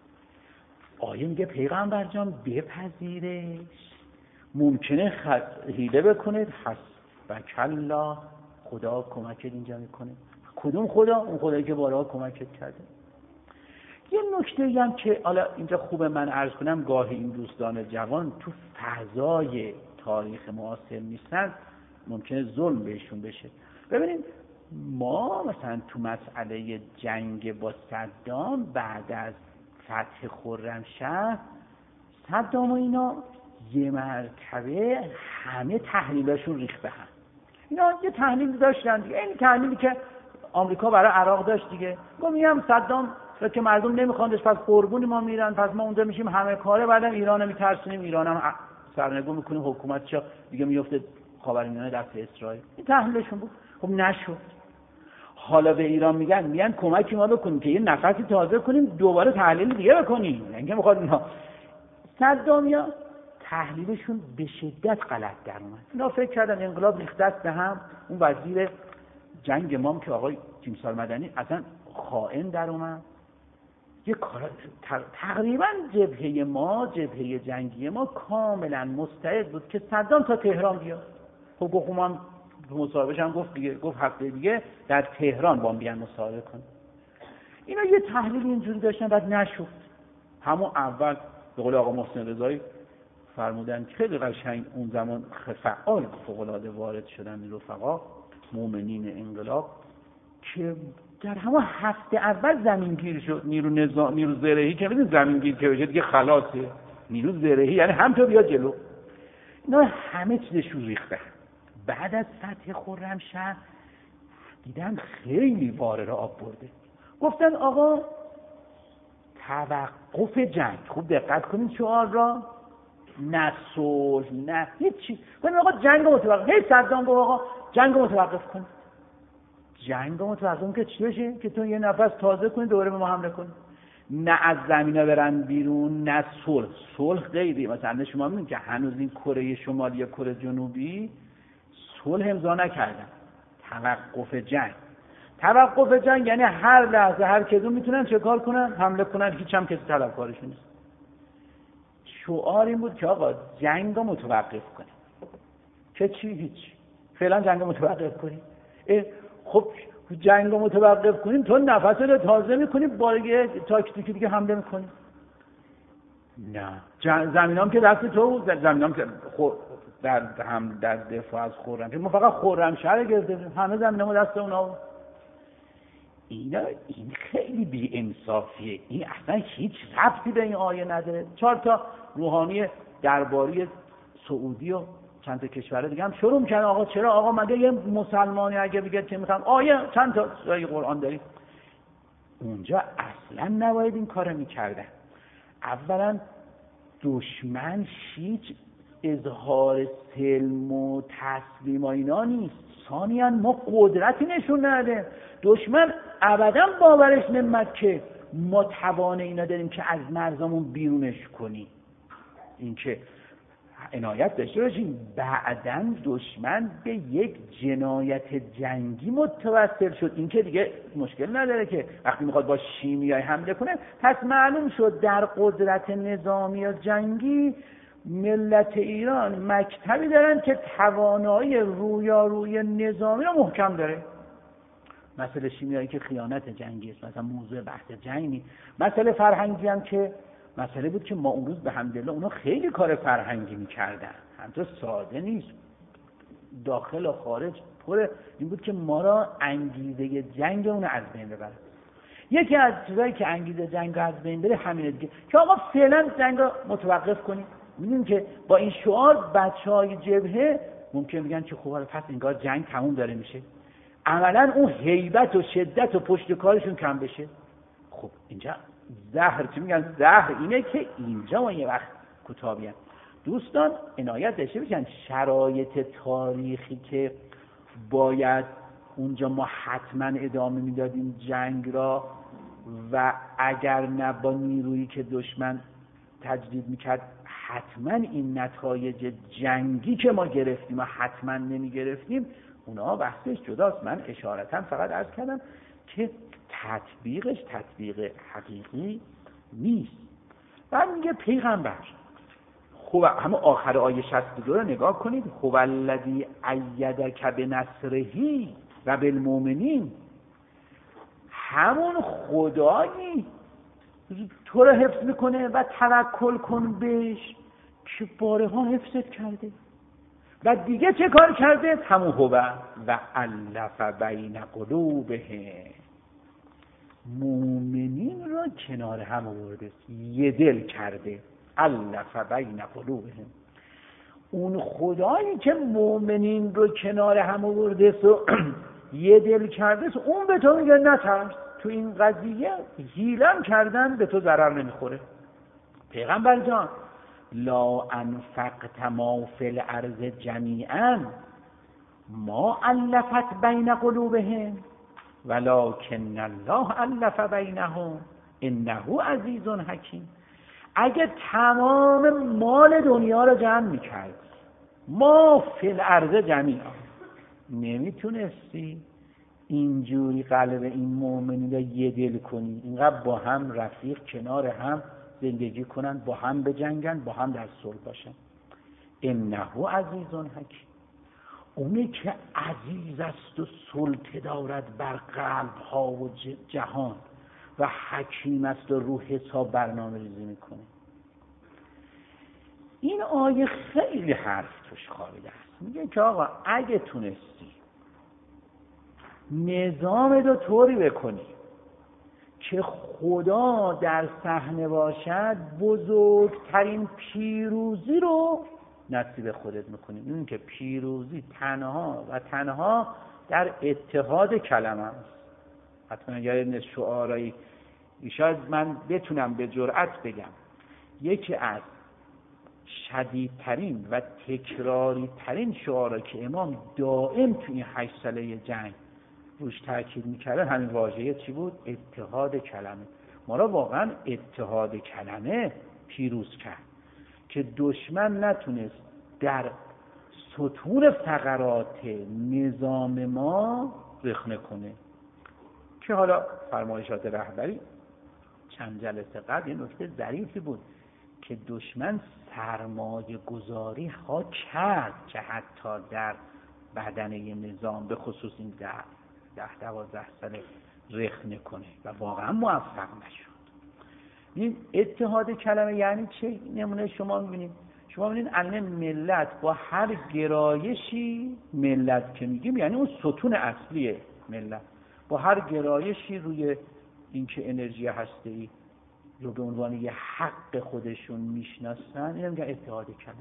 آیه میگه پیغمبر جان بپذیرش، ممکنه خط... حیله بکنه، حسبک الله، خدا کمکت اینجا میکنه. کدوم خدا؟ اون خدایی که بارها کمکت کرده. یه نکته هم که حالا اینجا خوبه من عرض کنم، گاهی این دوستان جوان تو فضای تاریخ معاصر نیستن، ممکنه ظلم بهشون بشه. ببینید ما مثلا تو مسئله جنگ با صدام بعد از فتح خرمشهر، صدام و اینا یه مرتبه همه تحلیلاشون ریخت به هم. اینا یه تحلیل داشتن دیگه، این تحلیلی که آمریکا برای عراق داشت دیگه. گفت میگم صدام را که مردم نمیخواندش، پس قربون ما میرن، پس ما اونجا میشیم همه کاره، بعدم ایران رو میترسونیم، ایران هم سرنگون میکنیم، حکومتش دیگه میفته خاورمیانه دست اسرائیل. این تحلیلشون بود. خب نشد. حالا به ایران میگن میگن کمکی ما بکنیم که یه نفسی تازه کنیم، دوباره تحلیل دیگه بکنیم. اینکه میخواد اینا صدامیا تحلیلشون به شدت غلط در اومد. اینا فکر کردن انقلاب ریخت دست به هم. اون وزیر جنگ ما که آقای تیمسار مدنی اصلا خائن در اومد. یه کار تقریبا جبهه ما، جبهه جنگی ما کاملا مستعد بود که صدام تا تهران بیاد. خب گفت من مصاحبهش هم گفت دیگه، گفت هفته دیگه در تهران با هم بیان مصاحبه کنن. اینا یه تحلیل اینجوری داشتن، بعد نشد. همون اول به قول آقا محسن رضایی فرمودن خیلی قشنگ اون زمان فعال فوق‌العاده وارد شدن رفقا مومنین انقلاب که در همون هفته اول زمینگیر شد. نیرو نظام، نیرو زرهی که ببین زمینگیر که بشه دیگه خلاصه. نیرو زرهی یعنی هم تو بیا جلو. اینا همه چیزشون ریخته. بعد از فتح خرمشهر دیدن خیلی واره را آب برده. گفتن آقا توقف جنگ. خوب دقت کنید شعار را، نه صلح نه هیچی. گفتن آقا جنگ رو متوقف. هی صدام گفت آقا جنگ رو متوقف کن. جنگ رو متوقف کن که چی بشه؟ که تو یه نفس تازه کنی دوباره به ما حمله کنی. نه از زمینه برن بیرون، نه صلح. صلح غیری. مثلا شما می‌بینید که هنوز این کره شمالی یا کره جنوبی صلح امضا نکردن، توقف جنگ. توقف جنگ یعنی هر لحظه هر کدوم میتونن چه کار کنن؟ حمله کنن، هیچ هم کسی طلبکارشون نیست. شعار این بود که آقا جنگ رو متوقف کنیم. که چی؟ هیچ. فعلا جنگ رو متوقف کنیم. خب جنگ رو متوقف کنیم، تو نفس رو تازه میکنیم، با یه تاکتیکی دیگه حمله میکنیم. نه، زمین هم که دست تو بود، زمین هم که خور... در هم در دفاع از خرمشهر، ما فقط خرمشهر گرفتیم، همه زمین هم دست اونا بود. اینا این خیلی بی انصافیه. این اصلا هیچ ربطی به این آیه نداره. چهار تا روحانی درباری سعودی و چند تا کشور دیگه هم شروع میکنن آقا چرا آقا مگه یه مسلمانی اگه بگه که میخوام آیه چند تا آیه قرآن داریم، اونجا اصلا نباید این کارو میکردن. اولا دشمن هیچ اظهار سلم و تسلیم و اینا نیست. ثانیاً ما قدرتی نشون نده. دشمن ابدا باورش نمیاد که ما توان اینا داریم که از مرزمون بیرونش کنی. این که عنایت داشته باشیم بعداً دشمن به یک جنایت جنگی متوسل شد. این که دیگه مشکل نداره که وقتی میخواد با شیمیایی حمله کنه، پس معلوم شد در قدرت نظامی یا جنگی ملت ایران مکتبی دارن که توانایی رویارویی نظامی رو محکم داره. مسئله شیمیایی که خیانت جنگی است، مثلا موضوع بحث جنگ نیست. مسئله فرهنگی هم که مسئله بود که ما اون روز به حمدالله اونا خیلی کار فرهنگی میکردن، همطور ساده نیست، داخل و خارج پر این بود که ما را انگیزه جنگ اون از بین ببره. یکی از چیزایی که انگیزه جنگ از بین بره همینه دیگه که آقا فعلا جنگ رو متوقف کنیم. می‌بینیم که با این شعار بچهای جبهه ممکن میگن که خب پس انگار جنگ تموم داره میشه، عملاً اون هیبت و شدت و پشت کارشون کم بشه. خب اینجا زهر چی میگن؟ زهر اینه که اینجا ما یه وقت کوتاهیم. دوستان عنایت داشته باشن شرایط تاریخی که باید اونجا ما حتما ادامه میدادیم جنگ را و اگر نه با نیرویی که دشمن تجدید میکرد حتما این نتایج جنگی که ما گرفتیم و حتما نمی گرفتیم، اونا بحثش جداست. من اشارتا فقط عرض کردم که تطبیقش تطبیق حقیقی نیست. بعد میگه پیغمبر خوب، همه آخر آیه شصت و دو رو نگاه کنید، هو الذی ایدک بنصره و بالمؤمنین، همون خدایی تو رو حفظ میکنه و توکل کن بهش که بارها حفظت کرده. و دیگه چه کار کرده؟ همون هو و الف بین قلوبهم، مؤمنین را کنار هم آورده، یه دل کرده. الف بین قلوبهم، اون خدایی که مؤمنین رو کنار هم آورده و یه دل کرده، اون به تو میگه نترس، تو این قضیه حیلم کردن به تو ضرر نمیخوره. پیغمبر جان لا انفقت ما فی الارض جمیعا ما الفت بین قلوبهم ولکن الله الف بینهم انه عزیز حکیم. اگه تمام مال دنیا رو جمع میکردی، ما فی الارض جمیعا، نمیتونستی اینجوری قلب این مؤمنین رو یه دل کنی، اینقدر با هم رفیق کنار هم زندگی کنن، با هم بجنگن، با هم در صلح باشن. انه عزیز حکیم، اونی که عزیز است و سلطه دارد بر قلب ها و جهان و حکیم است و رو حساب برنامه ریزی میکنه. این آیه خیلی حرف توش خوابیده است. میگه که آقا اگه تونستی نظام رو طوری بکنی که خدا در صحنه باشد، بزرگترین پیروزی رو نصیب خودت میکنی. این که پیروزی تنها و تنها در اتحاد کلمه است. حتما یاد شعارایی شاید من بتونم به جرأت بگم یکی از شدیدترین و تکراری ترین شعارا که امام دائم تو این هشت ساله جنگ روش تاکید میکرده همین واژه چی بود؟ اتحاد کلمه. ما را واقعا اتحاد کلمه پیروز کرد که دشمن نتونست در ستون فقرات نظام ما رخنه کنه. که حالا فرمایشات رهبری چند جلسه قبل یه نکته ظریفی بود که دشمن سرمایه گذاری ها کرد که حتی در بدنه نظام به خصوص این ده ده دوازده ساله رخنه کنه و واقعا موفق نشد. این اتحاد کلمه یعنی چه؟ نمونه شما میبینید شما میبینید الان ملت با هر گرایشی، ملت که میگیم یعنی اون ستون اصلی ملت، با هر گرایشی روی اینکه انرژی هسته‌ای رو به عنوان یه حق خودشون میشناسن، اینو میگن اتحاد کلمه.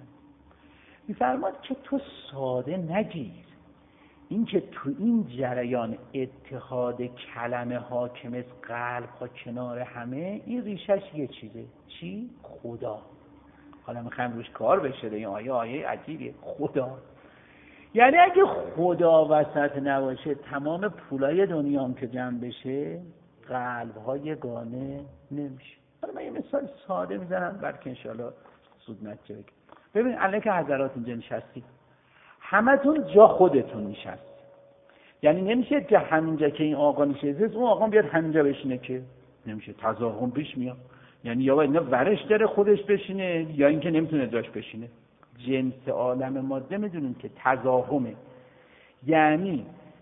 میفرماد که تو ساده نگیر این که تو این جریان اتحاد کلمه حاکم از قلب ها کنار همه، این ریشش یه چیزه. چی؟ خدا. حالا میخوایم روش کار بشه. این آیه آیه عجیبیه. خدا یعنی اگه خدا وسط نباشه تمام پولای دنیا هم که جمع بشه قلب ها یگانه نمیشه. حالا من یه مثال ساده میزنم بلکه انشاءالله سود نتیجه بگیره. ببین الان که حضرات اینجا نشستی همتون جا خودتون نشست، یعنی نمیشه که همینجا که این آقا نشسته اون آقا بیاد همینجا بشینه، که نمیشه، تضاهم پیش میاد. یعنی یا باید ورش داره خودش بشینه یا اینکه نمیتونه جاش بشینه. جنس عالم ماده میدونیم که تضاهمه، یعنی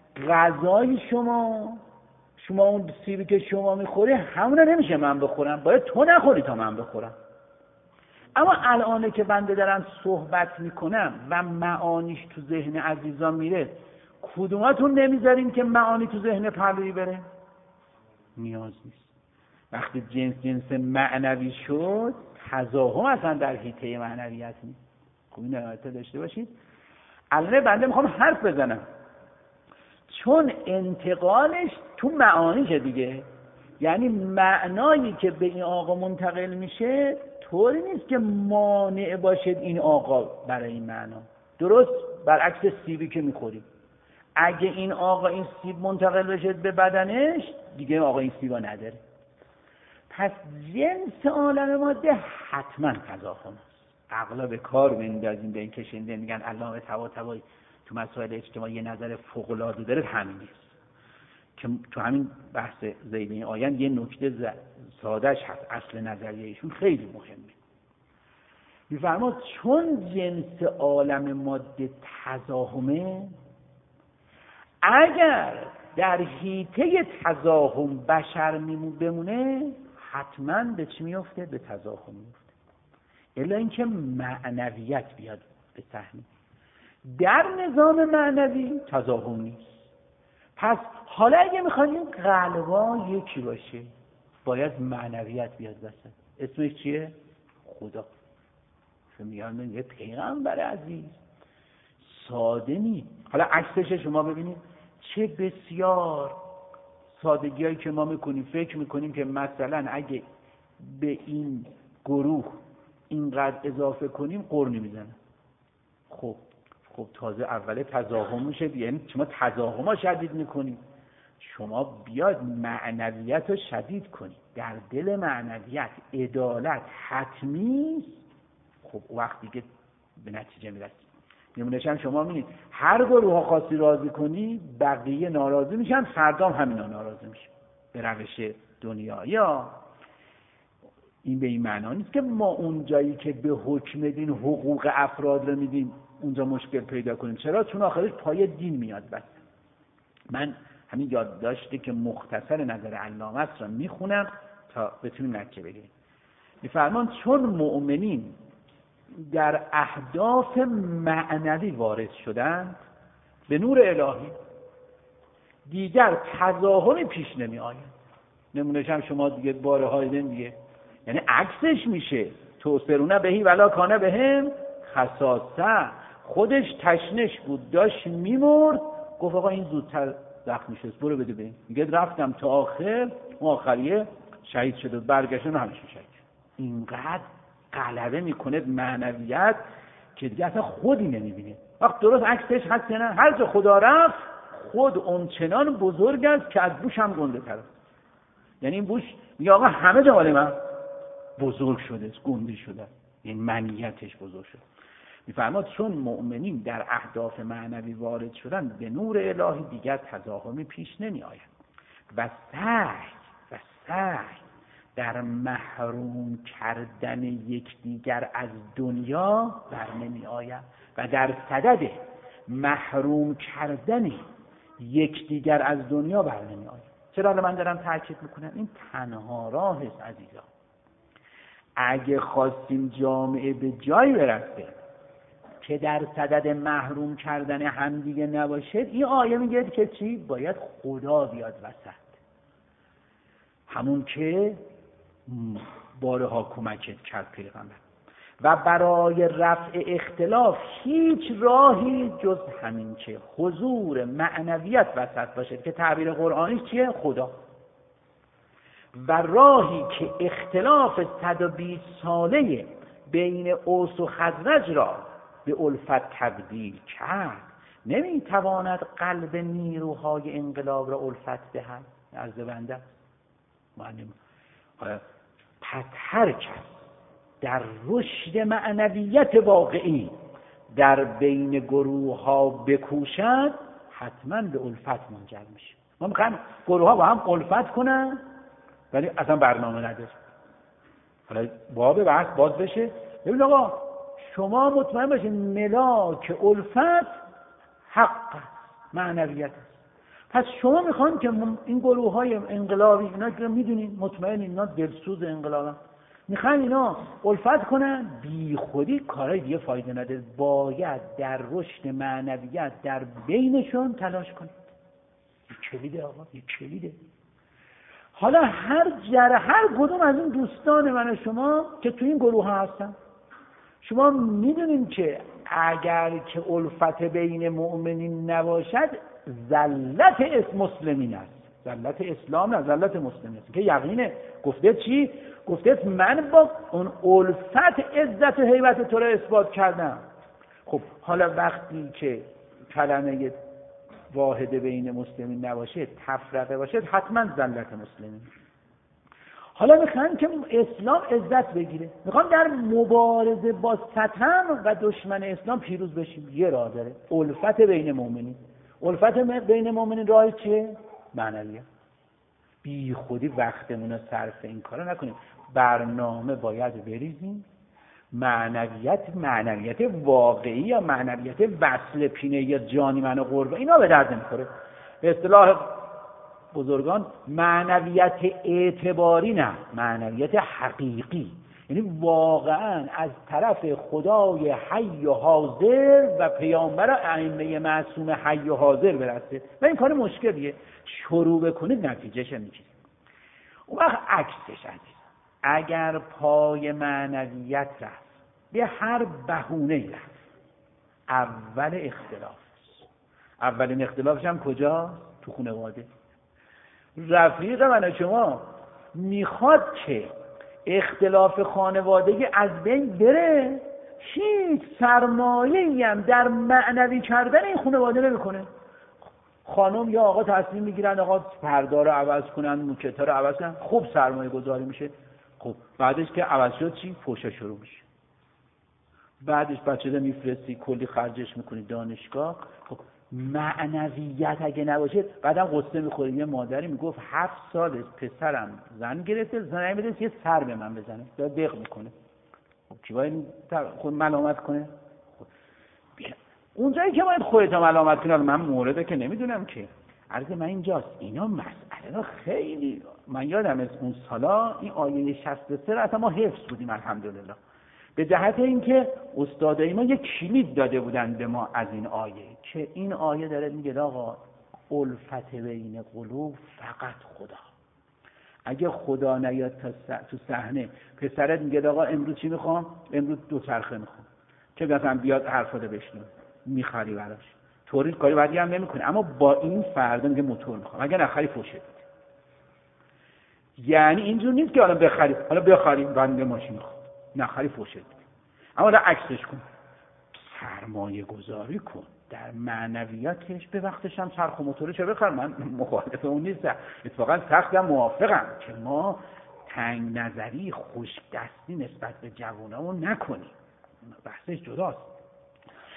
غذای شما شما اون سیبی که شما میخوری همونه نمیشه من بخورم، باید تو نخوری تا من بخورم. اما الانه که بنده دارم صحبت میکنم و معانیش تو ذهن عزیزان میره، کدوماتون نمیذارین که معانی تو ذهن پهلوی بره؟ نیاز نیست. وقتی جنس جنس معنوی شد تضاهم اصلا در حیطه معنویت نیست. خوب این نهایت داشته باشید. الان بنده میخوام حرف بزنم چون انتقالش تو معانیشه دیگه، یعنی معنایی که به این آقا منتقل میشه طوری نیست که مانع باشد این آقا برای این معنا. درست برعکس سیبی که میخوریم، اگه این آقا این سیب منتقل بشه به بدنش دیگه آقا این سیبا نداره. پس جنس عالم ماده حتما تضاهم است. عقلا به کار میندازیم به این کشنده میگن علامه طباطبایی تو مسائل اجتماعی یه نظر فوق‌العاده داره، همین نیست که تو همین بحث ذیل این آیه یه نکته سادهش هست. اصل نظریه ایشون خیلی مهمه. میفرماد چون جنس عالم ماده تضاهمه، اگر در حیطه تضاهم بشر میمون بمونه حتما به چی میفته؟ به تضاهم میفته. الا اینکه معنویت بیاد به صحنه. در نظام معنوی تضاهم نیست. پس حالا اگه میخوایم این قلبا یکی باشه باید معنویت بیاد وسط. اسمش چیه؟ خدا. میگن یه پیغمبر عزیز ساده نیست. حالا عکسش شما ببینید چه بسیار سادگی هایی که ما میکنیم. فکر میکنیم که مثلا اگه به این گروه اینقدر اضافه کنیم قرنی میزنه. خب خب تازه اوله تضاهم میشه، یعنی شما تضاهم ها شدید میکنید. شما بیاد معنویت رو شدید کنید. در دل معنویت عدالت حتمی است. خب وقتی که به نتیجه میرسید نمونهش هم شما میبینید هر گروه ها خاصی راضی کنی بقیه ناراضی میشن، فردا هم همینا ناراضی میشن به روش دنیا. یا این به این معنا نیست که ما اون جایی که به حکم دین حقوق افراد رو میدیم اونجا مشکل پیدا کنیم. چرا؟ چون آخرش پای دین میاد. بس من همین یاد داشته که مختصر نظر علامه است را میخونم تا بتونیم نتیجه بگیریم. میفرمان چون مؤمنین در اهداف معنوی وارد شدند به نور الهی دیگر تضاهمی پیش نمی آید. نمونهش هم شما دیگه باره هایدن دیگه، یعنی عکسش میشه توسرونه بهی ولا کانه بهم خصاصه. خودش تشنش بود داشت میمرد، گفت آقا این زودتر زخمی شد برو بده بهم. میگه رفتم تا آخر، اون آخریه شهید شد و برگشتن همش شهید. اینقدر غلبه میکنه معنویت که دیگه اصلا خودی نمیبینه. وقت درست عکسش هست یا نه؟ هر جا خدا رفت خود اونچنان بزرگ است که از بوش هم گنده تر است. یعنی این بوش میگه آقا همه جا مال من بزرگ شده است، گنده شده. این منیتش بزرگ شده. میفرماد چون مؤمنین در اهداف معنوی وارد شدن به نور الهی دیگر تزاحمی پیش نمی آید و سعی و سعی در محروم کردن یکدیگر از دنیا بر نمی آید و در صدد محروم کردن یکدیگر از دنیا بر نمی آید. چرا من دارم تاکید میکنم؟ این تنها راه است عزیزان. اگه خواستیم جامعه به جایی برسه که در صدد محروم کردن همدیگه نباشه، این آیه میگه که چی؟ باید خدا بیاد وسط، همون که بارها کمکت کرد پیغمبر. و برای رفع اختلاف هیچ راهی جز همین که حضور معنویت وسط باشه که تعبیر قرآنی چیه؟ خدا. و راهی که اختلاف صد و بیست ساله بین اوس و خزرج را به الفت تبدیل کرد نمیتواند قلب نیروهای انقلاب را الفت دهد. عرض بنده معلم پس هر کس در رشد معنویت واقعی در بین گروه ها بکوشد حتما به الفت منجر میشه. ما میخوایم گروه ها با هم الفت کنن ولی اصلا برنامه نداره. حالا باب بحث باز بشه. ببین آقا شما مطمئن باشین ملاک الفت حق معنویت است. پس شما میخوان که این گروه های انقلابی اینا که میدونین مطمئن اینا دلسوز انقلابن، میخوان اینا الفت کنن، بی خودی کارای دیگه فایده نداره. باید در رشد معنویت در بینشون تلاش کنید. این کلیده آقا، این کلیده. حالا هر جره هر کدوم از این دوستان من و شما که تو این گروه ها هستن، شما میدونین که اگر که الفت بین مؤمنین نباشد ذلت اسم مسلمین است، ذلت اسلام نه، ذلت مسلمین است که یقینه. گفته چی؟ گفته من با اون الفت عزت و هیبت تو را اثبات کردم. خب حالا وقتی که کلمه واحد بین مسلمین نباشه، تفرقه باشه، حتما ذلت مسلمین. حالا میخوان که اسلام عزت بگیره، میخوان در مبارزه با ستم و دشمن اسلام پیروز بشیم. یه راه داره، الفت بین مؤمنین. الفت بین مؤمنین راه چیه؟ معنویه. بی خودی وقتمون رو صرف این کارا نکنیم. برنامه باید بریزیم. معنویت معنویت واقعی یا معنویت وصل پینه یا جانی من و قربه اینا به درد نمیخوره. به اصطلاح بزرگان معنویت اعتباری نه، معنویت حقیقی، یعنی واقعا از طرف خدای حی و حاضر و پیامبر ائمه معصوم حی و حاضر برسه. و این کار مشکلیه. شروع بکنید نتیجهش میگیرید. اون وقت عکسش عزیز، اگر پای معنویت رفت به هر بهونه‌ای رفت، اول اختلاف. اولین اختلافش هم کجا؟ تو خانواده. رفیق من شما میخواد که اختلاف خانوادگی از بین بره، هیچ سرمایه‌ای هم در معنوی کردن این خانواده نمیکنه. خانم یا آقا تصمیم میگیرن آقا پرده رو عوض کنن، موکتا رو عوض کنن، خوب سرمایه گذاری میشه. خب بعدش که عوض شد چی؟ فحشا شروع میشه. بعدش بچه رو میفرستی کلی خرجش میکنی دانشگاه. خب معنویت اگه نباشه بعدم قصه میخوری. یه مادری میگفت هفت سال پسرم زن گرفته، زن میده یه سر به من بزنه، داره دق میکنه. خب کی باید خود ملامت کنه؟ خب اونجایی که باید خودت ملامت کنی. من مورده که نمیدونم که عرض من اینجاست. اینا مسئله خیلی، من یادم از اون سالا این آیه شصت و سه را اصلا ما حفظ بودیم الحمدلله، به جهت اینکه استادای ما یک کلید داده بودن به ما از این آیه که این آیه داره میگه آقا الفت بین قلوب فقط خدا. اگه خدا نیاد تو صحنه، پسرت میگه آقا امروز چی میخوام؟ امروز دو چرخه میخوام، که مثلا بیاد حرفا رو بشنوه، میخری براش. طوری کاری بعدی هم نمیکنه، اما با این فردا میگه موتور میخوام، اگه نخری فوشه. یعنی اینجور نیست که حالا بخری، حالا بخری بنده ماشین میخوام، نخری فوشه. اما حالا عکسش کن، سرمایه گذاری کن در معنویاتش. به وقتش هم چرخ و موتور چه بخر. من مخالف اون نیستم، اتفاقا سختم موافقم که ما تنگ نظری خوش دستی نسبت به جوانامون نکنیم. بحثش جداست.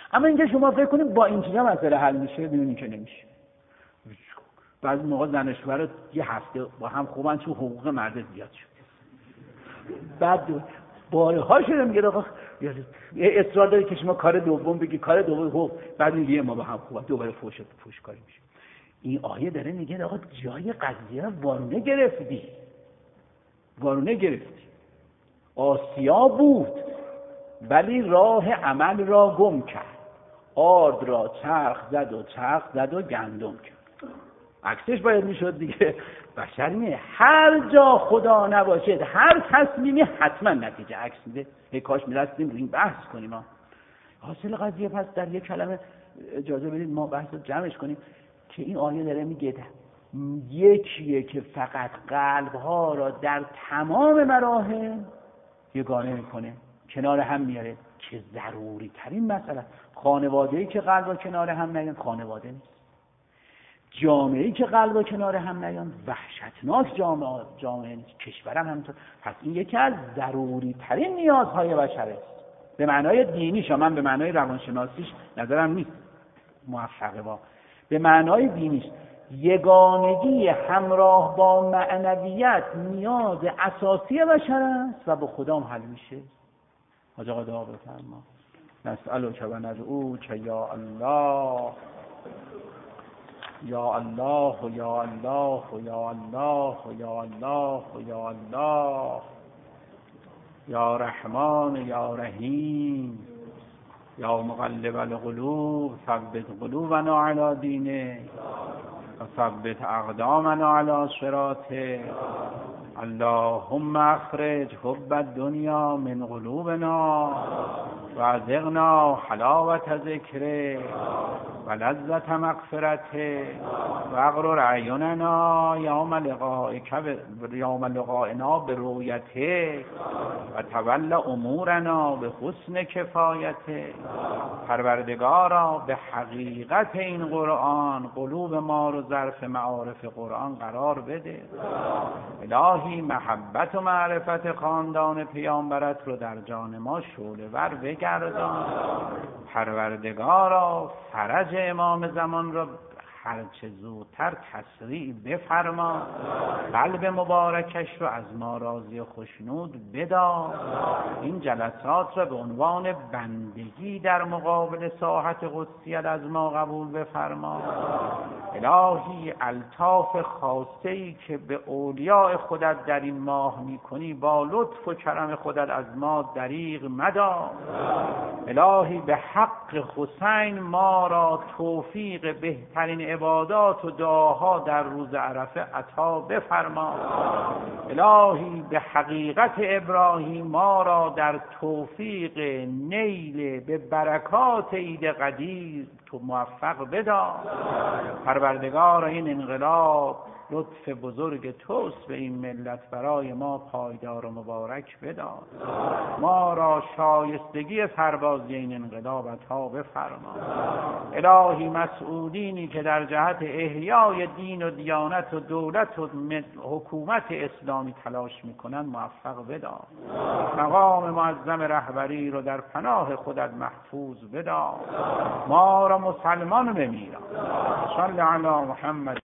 اما اینکه شما فکر کنید با این چیزا مسئله حل میشه، ببینید که نمیشه. بعضی موقع زن و شوهر یه هفته با هم خوبن چون حقوق مرد زیاد شد. بعد بارها شده میگه آقا اصرار داری که شما کار دوم بگی، کار دوم خوب، بعد میگه ما با هم خوبه، دوباره فوش فوش کاری میشه. این آیه داره میگه آقا جای قضیه رو وارونه گرفتی. وارونه گرفتی. آسیا بود ولی راه عمل را گم کرد. آرد را چرخ زد و چرخ زد و گندم کرد. عکسش باید میشد دیگه. بشر میه هر جا خدا نباشد هر تصمیمی حتما نتیجه عکس میده. هی کاش میرسیم این بحث کنیم ما. حاصل قضیه پس در یک کلمه اجازه بدید ما بحث رو جمعش کنیم که این آیه داره میگه یکیه که فقط قلبها را در تمام مراحل یگانه میکنه، کنار هم میاره که ضروری ترین مسئله. خانواده‌ای که قلبها کنار هم نیان خانواده نیست. جامعه‌ای که قلبها کنار هم نیان وحشتناک جامعه جامعه نیست. کشورم همینطور. پس این یکی از ضروری ترین نیازهای بشره است. به معنای دینیش، من به معنای روانشناسیش نظرم نیست موفقه با. به معنای دینیش یگانگی همراه با معنویت نیاز اساسی بشر است و با خدا هم حل میشه. حاج آقا دعا بفرما. نسألک و ندعوک یا الله یا الله یا الله یا الله یا الله یا الله یا رحمان یا رحیم یا مقلب القلوب ثبت قلوبنا علی دینه و ثبت اقدامنا علی صراطه. اللهم اخرج حب الدنیا من قلوبنا و ازغنا حلاوت ذکره و لذت مغفرته و اغرر اعیننا یوم لقائک یوم لقائنا برؤیته و تول امورنا به حسن کفایته. پروردگارا به حقیقت این قرآن قلوب ما رو ظرف معارف قرآن قرار بده. الهی محبت و معرفت خاندان پیامبرت رو در جان ما شعله ور بگردان. پروردگارا فرج امام زمان را هرچه زودتر تسریع بفرما. قلب مبارکش رو از ما راضی و خوشنود بدار. این جلسات را به عنوان بندگی در مقابل ساحت قدسیت از ما قبول بفرما. الهی الطاف خاصه‌ای که به اولیاء خودت در این ماه میکنی با لطف و کرم خودت از ما دریغ مدار. الهی به حق حسین ما را توفیق بهترین عبادات و دعاها در روز عرفه عطا بفرما. الهی به حقیقت ابراهیم ما را در توفیق نیل به برکات عید قدیر تو موفق بدار. پروردگار این انقلاب لطف بزرگ توست به این ملت، برای ما پایدار و مبارک بدار. ما را شایستگی سربازی این انقلاب عطا بفرما. الهی مسئولینی که در جهت احیای دین و دیانت و دولت و حکومت اسلامی تلاش میکنن موفق بدار. مقام معظم رهبری رو در پناه خودت محفوظ بدار. ما را مسلمان بمیران. صلی علی محمد.